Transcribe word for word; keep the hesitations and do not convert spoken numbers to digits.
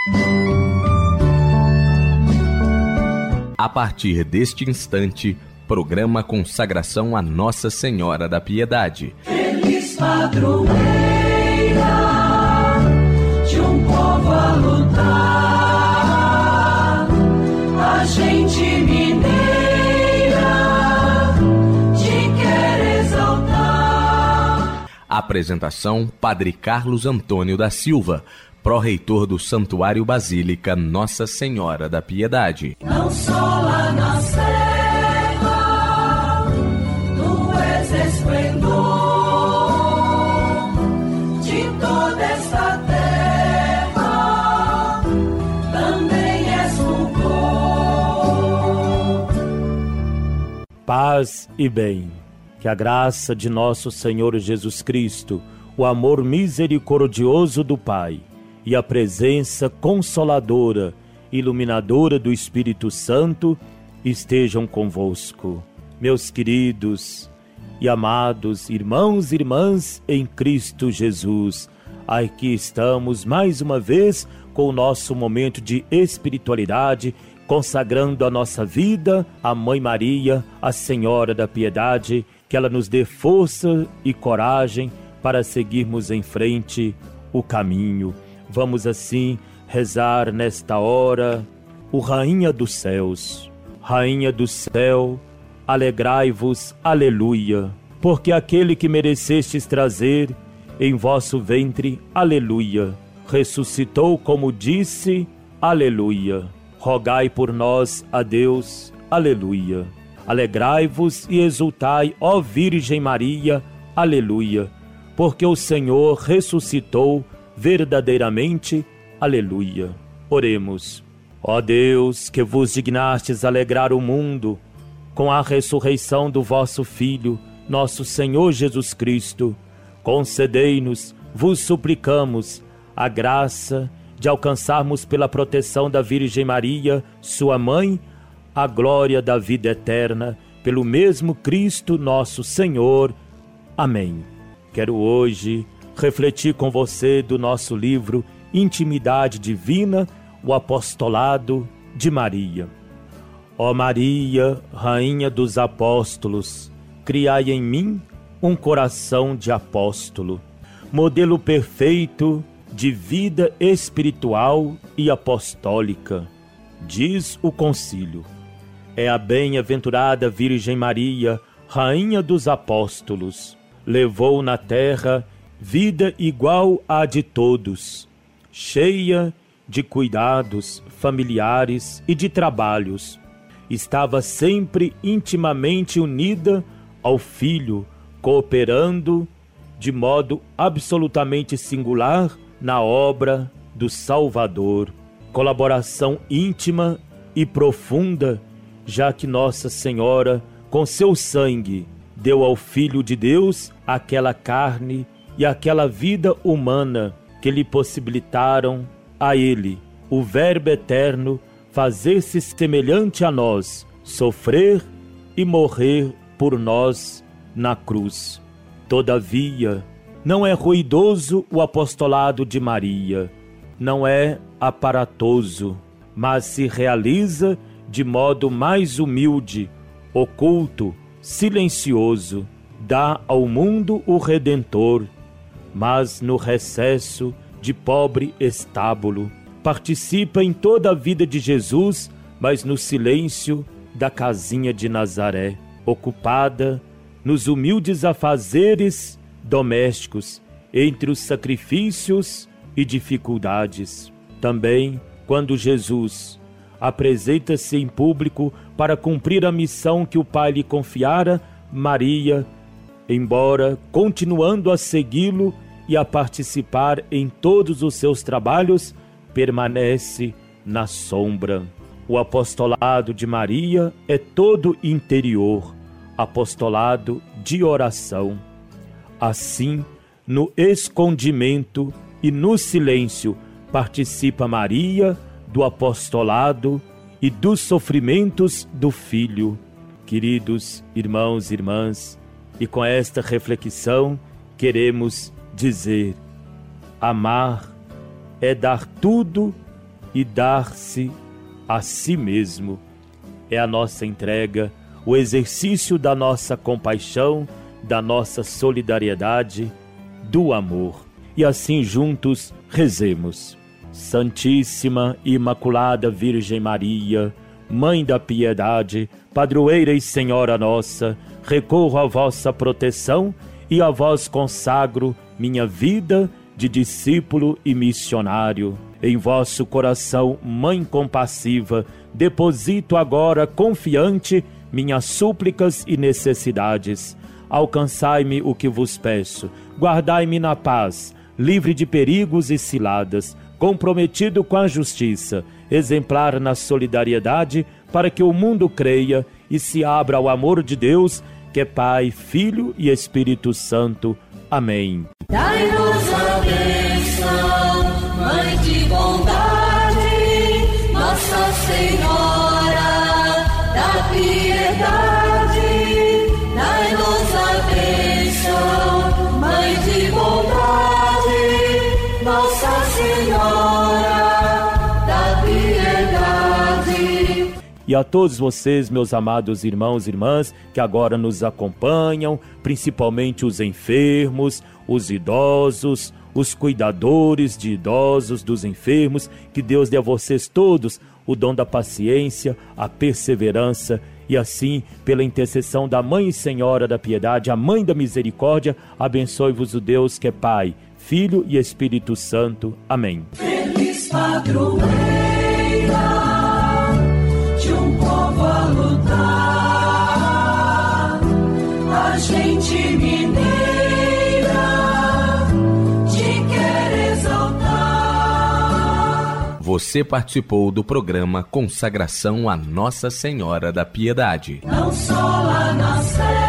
A partir deste instante, programa Consagração a Nossa Senhora da Piedade. Feliz padroeira de um povo a lutar, a gente mineira te quer exaltar. Apresentação: Padre Carlos Antônio da Silva, pró-reitor do Santuário Basílica Nossa Senhora da Piedade. Não só lá na serra, tu és esplendor de toda esta terra, também és fulgor. Paz e bem, que a graça de nosso Senhor Jesus Cristo, o amor misericordioso do Pai e a presença consoladora, iluminadora do Espírito Santo estejam convosco. Meus queridos e amados irmãos e irmãs em Cristo Jesus, aqui estamos mais uma vez com o nosso momento de espiritualidade, consagrando a nossa vida à Mãe Maria, a Senhora da Piedade, que ela nos dê força e coragem para seguirmos em frente o caminho. Vamos assim rezar nesta hora o Rainha dos Céus. Rainha do céu, alegrai-vos, aleluia, porque aquele que merecestes trazer em vosso ventre, aleluia, ressuscitou como disse, aleluia. Rogai por nós a Deus, aleluia. Alegrai-vos e exultai, ó Virgem Maria, aleluia, porque o Senhor ressuscitou verdadeiramente, aleluia. Oremos. Ó Deus, que vos dignastes alegrar o mundo com a ressurreição do vosso Filho, nosso Senhor Jesus Cristo, concedei-nos, vos suplicamos, a graça de alcançarmos pela proteção da Virgem Maria, sua mãe, a glória da vida eterna, pelo mesmo Cristo nosso Senhor. Amém. Quero hoje refletir com você do nosso livro Intimidade Divina, o Apostolado de Maria. Ó Maria, Rainha dos Apóstolos, criai em mim um coração de apóstolo, modelo perfeito de vida espiritual e apostólica, diz o concílio. É a bem-aventurada Virgem Maria, Rainha dos Apóstolos, levou na terra vida igual à de todos, cheia de cuidados familiares e de trabalhos. Estava sempre intimamente unida ao Filho, cooperando de modo absolutamente singular na obra do Salvador. Colaboração íntima e profunda, já que Nossa Senhora, com seu sangue, deu ao Filho de Deus aquela carne e aquela vida humana que lhe possibilitaram a ele, o Verbo eterno, fazer-se semelhante a nós, sofrer e morrer por nós na cruz. Todavia, não é ruidoso o apostolado de Maria, não é aparatoso, mas se realiza de modo mais humilde, oculto, silencioso. Dá ao mundo o Redentor, mas no recesso de pobre estábulo. Participa em toda a vida de Jesus, mas no silêncio da casinha de Nazaré, ocupada nos humildes afazeres domésticos, entre os sacrifícios e dificuldades. Também, quando Jesus apresenta-se em público para cumprir a missão que o Pai lhe confiara, Maria, embora continuando a segui-lo e a participar em todos os seus trabalhos, permanece na sombra. O apostolado de Maria é todo interior, apostolado de oração. Assim, no escondimento e no silêncio, participa Maria do apostolado e dos sofrimentos do Filho. Queridos irmãos e irmãs, e com esta reflexão queremos dizer: amar é dar tudo e dar-se a si mesmo. É a nossa entrega, o exercício da nossa compaixão, da nossa solidariedade, do amor. E assim juntos rezemos. Santíssima e Imaculada Virgem Maria, Mãe da Piedade, Padroeira e Senhora nossa, recorro à vossa proteção e a vós consagro minha vida de discípulo e missionário. Em vosso coração, Mãe compassiva, deposito agora confiante minhas súplicas e necessidades. Alcançai-me o que vos peço, guardai-me na paz, livre de perigos e ciladas, comprometido com a justiça, exemplar na solidariedade, para que o mundo creia e se abra ao amor de Deus, que é Pai, Filho e Espírito Santo. Amém. Dai-nos a bênção, Mãe de bondade, Nossa Senhora da Piedade. Dai-nos a bênção, Mãe de bondade, Nossa Senhora da Piedade. E a todos vocês, meus amados irmãos e irmãs, que agora nos acompanham, principalmente os enfermos, os idosos, os cuidadores de idosos, dos enfermos, que Deus dê a vocês todos o dom da paciência, a perseverança, e assim, pela intercessão da Mãe e Senhora da Piedade, a Mãe da Misericórdia, abençoe-vos o Deus que é Pai, Filho e Espírito Santo. Amém. Feliz padroeira de um povo a lutar, a gente mineira te quer exaltar. Você participou do programa Consagração a Nossa Senhora da Piedade. Não só lá na Sé